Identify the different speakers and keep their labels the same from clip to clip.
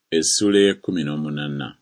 Speaker 1: Essula 18.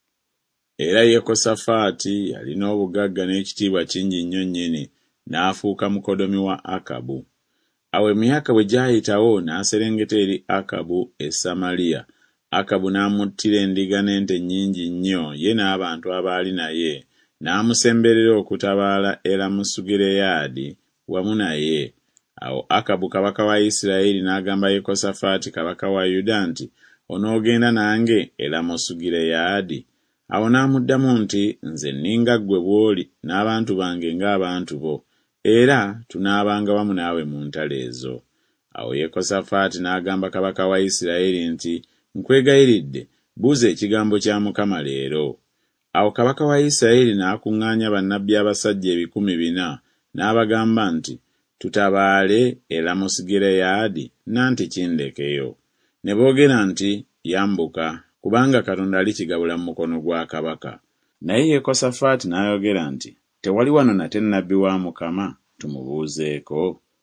Speaker 1: Era Yekosafaati yalina obugagga n'ekitiibwa kingi nnyo nnyini, n'afuuka mukodomi wa Akabu. Awo emyaka bwe gyayitawo n'aserengeta eri Akabu e Samaliya. Akabu n'amuttira endiga n'ente nnyingi nnyo, ye n'abantu abaali naye, n'amusemberera okutabaala Eramosugireyaadi wamu naye. Awo Akabu kabaka wa Isirayiri n'agamba Yekosafaati kabaka wa Yuda nti, "Onoogenda nange e Eramosugireyaadi?" Awo n'amuddamu nti, "Nze nninga ggwe bw'oli, n'abantu bange ng'abantu bo, era tunaabanga wamu naawe mu ntalo ezo." Awo Yekosafaati n'agamba kabaka wa Isirayiri nti, "Nkwegayiridde, buuza ekigambo kya Mukama leero." Awo kabaka wa Isirayiri n'akuŋŋaanya bannabbi abasajja 400, n'abagamba nti, "Tutabaale e Eramosugireyaadi, nanti kindekeyo." Ne boogera nti, "Yambuka, kubanga Katonda alikigabula mu mukono gwa kabaka." Naye Yekosafaati n'ayogera nti, "Tewali wano nate nnabbi wa Mukama? Tumubuuzeeko."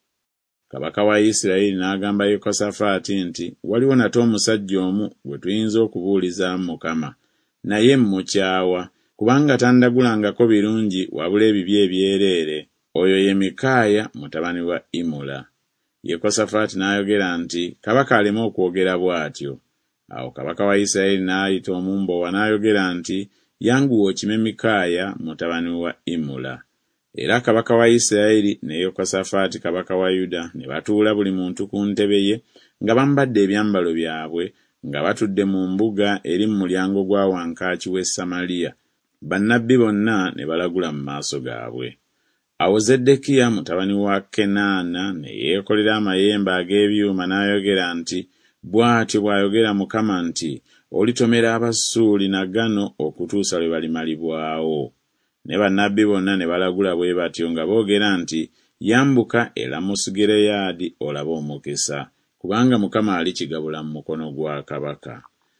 Speaker 1: Kabaka wa Isirayiri n'agamba Yekosafaati nti, "Waliwo nate omusajja omu gwe tuyinza okubuulizaamu Mukama, naye mmukyawa, kubanga tandagulangako birungi wabula ebibi ebyereere. Oyo ye Mikaaya mutabani wa Imula." Yekosafaati n'ayogera nti, "Kabaka aleme okwogera bw'atyo." Awo kabaka wa Isirayiri n'ayita omumbowa n'ayogera nti, "Yanguwa okime Mikaaya mutabani wa Imula." Era kabaka wa Isirayiri ne Yekosafaati kabaka wa Yuda ne batuula buli muntu ku ntebe ye, nga bambadde ebyambalo byabwe, nga batudde mu mbuga eri mu mulyango gwa wankaaki w'e Samaliya. Bannabbi bonna ne balagula mu maaso gaabwe. Awo Zeddekiya mutabani wa Kenaana ne yeekolera amayembe ag'ebyuma n'ayogera nti, "Bw'atyo bw'ayogera Mukama nti, olitomera Abasuuli na gano okutuusa lwe balimalibwawo." Ne bannabbi bonna ne balagula bwe batyo nga boogera nti, "Yambuka e Eramosugireyaadi olabe omukisa, kubanga Mukama alikigabula mu mukono gwa kabaka."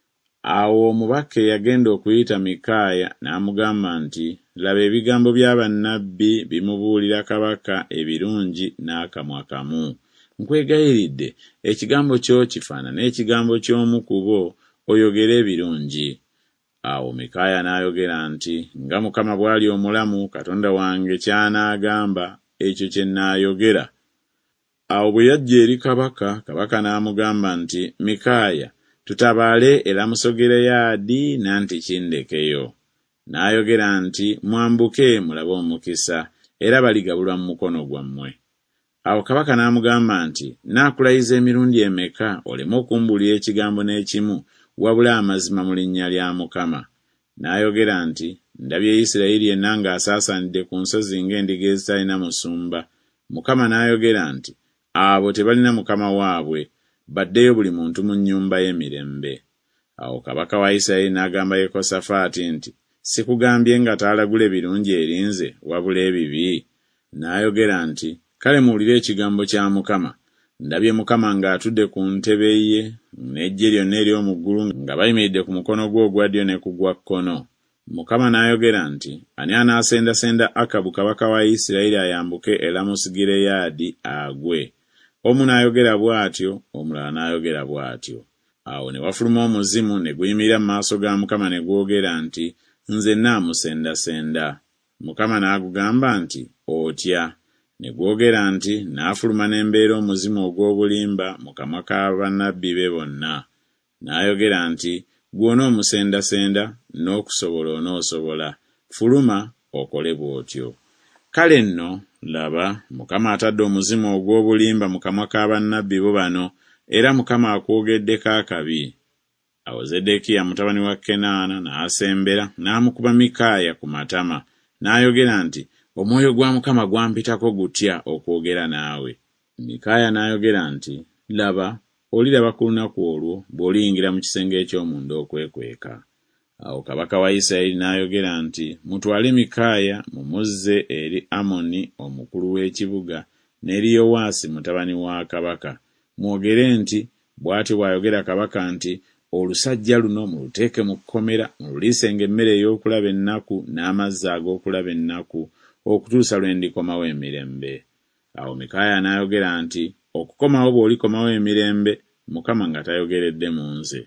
Speaker 1: Awo omubaka eyagenda okuyita Mikaaya n'amugamba nti, "Laba ebigambo bya bannabbi bimubuulira kabaka ebirungi n'akamwa kamu. Nkwegayiridde, ekigambo kyo kifaanana ekigambo ky'omu ku bo, oyogere ebirungi." Awo Mikaaya n'ayogera nti, "Nga Mukama bw'ali omulamu, Katonda wange ky'anaagamba, ekyo kye nnaayogera." Awo bwe yajja eri kabaka, kabaka n'amugamba nti, "Mikaaya, tutabaale e Eramosugireyaadi, nanti kindekeyo." N'ayogera nti, "Mwambuke mulabe omukisa, era baligabulwa mu mukono gwammwe." Awo kabaka n'amugamba nti, "Naakulayiza emirundi emeka oleme okumbuulira ekigambo n'ekimu wabula amazima mu linnya lya Mukama?" N'ayogera nti, "Ndabye Isirayiri yenna ng'asaasaanidde ku nsozi ng'endiga ezitalina musumba." Mukama n'ayogera nti, "Abo tebalina mukama waabwe, baddeyo buli muntu mu nnyumba y'emirembe." Awo kabaka wa Isirayiri n'agamba Yekosafaati nti, "Sikugambye nga taalagule birungi erinze wabula ebibi?" N'ayogera nti, "Kale muwulire ekigambo kya Mukama. Ndabye Mukama ng'atudde ku ntebe ye n'eggye lyonna ery'omu ggulu nga bayimiridde ku mukono gwe ogwa ddyo ne ku gwa kkono." Mukama n'ayogera nti, "Ani anaasendasenda Akabu kabaka wa Isirayiri ayambuke e Eramosugireyaadi agwe?" Omu n'ayogera bw'atyo, omulala n'ayogera bw'atyo. Awo ne wafuluma omuzimu ne guyimirira mu maaso ga Mukama ne gwogera nti, "Nze nnaamusendasenda." Mukama n'agugamba nti, "Otya." Ne gwogera nti, "Naafuluma ne mbeera omuzimu ogw'obulimba mu kamwa ka bannabbi be bonna." N'ayogera nti, "Gw'onoomusendasenda, n'okusobola onoosobola. Fuluma okole bw'otyo." Kale nno, laba, Mukama atadde omuzimu ogw'obulimba mu kamwa ka bannabbi bo bano, era Mukama akwogeddeko akabi. Awo Zeddekiya mutabani wa Kenaana n'asembera n'amukuba Mikaaya ku matama, n'ayogera nti, "Omwoyo gwa Mukama gwampitako gutya okwogera naawe." Mikaaya n'ayogera nti, "Laba, oliraba ku lunaku olwo bw'oliyingira mu kisenge eky'omunda okwekweka." Awo kabaka wa Isirayiri n'ayogera nti, "Mutwale Mikaaya mumuzze eri Amoni omukulu w'ekibuga n'eri Yowaasi mutabani wa kabaka. Mwogere nti, bw'atyo bw'ayogera kabaka nti, olusajja luno muluteeke mu kkomera, mululiisenga emmere ey'okulaba ennaku n'amazzi ag'okulaba ennaku, okutuusa lwe ndikomawo emirembe." Awo Mikaaya n'ayogera nti, "Okukomawo bw'olikomawo emirembe, Mukama nga tayogeredde mu nze."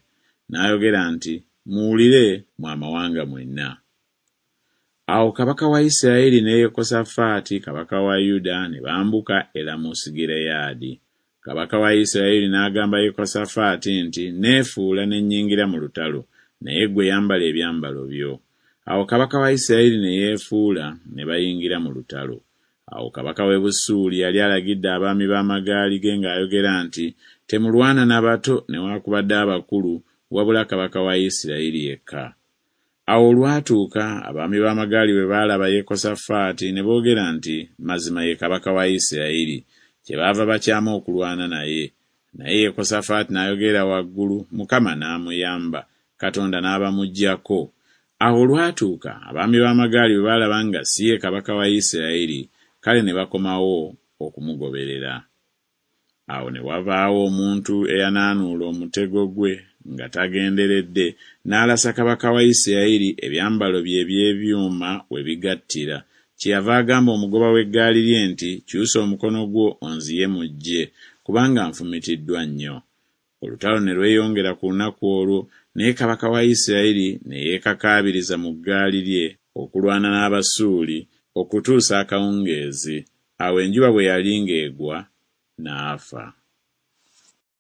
Speaker 1: n'ayogera nti, muwulire mu amawanga mwenna. Awo kabaka wa Isirayiri ne Yekosafaati kabaka wa Yuda ne bambuka e Lamosugireyaadi. Kabaka wa Isirayiri n'agamba Yekosafaati nti, neefuula ne nnyingira mu lutalo, naye ggwe yambala ebyambalo byo. Awo kabaka wa Isirayiri ne yeefuula ne bayingira mu lutalo. Awo kabaka w'e Busuuli yali alagidde abaami b'amagaali ge ng'ayogera nti, temulwana na bato newaakubadde abakulu, wabula kabaka wa Isirayiri yekka. Awo olwatuuka abaami b'amagaali bwe baalaba Yekosafaati ne boogera nti, mazima ye kabaka wa Isirayiri, kyebaava bakyama okulwana naye. Naye Yekosafaati n'ayogera waggulu, Mukama n'amuyamba, Katonda n'abamuggyako. Awo olwatuuka abaami b'amagaali bwe baalaba nga si ye kabaka wa Isirayiri, kale ne bakomawo okumugoberera. Awo ne wavaawo omuntu eyanaanuula omutego gwe nga tagenderedde, n'alasa kabaka wa Isirayiri ebyambalo bye eby'ebyuma we bigattira. Kyeyava agamba omugoba w'eggaali lye nti, kyusa omukono gwo onziye mu ggye, kubanga nfumitiddwa nnyo. Olutalo ne lweyongera ku lunaku olwo, naye kabaka wa Isirayiri ne yeekakaabiriza mu ggaali lye okulwana n'Abasuuli okutuusa akawungeezi. Awo enjuba bwe yali ng'egwa n'afa.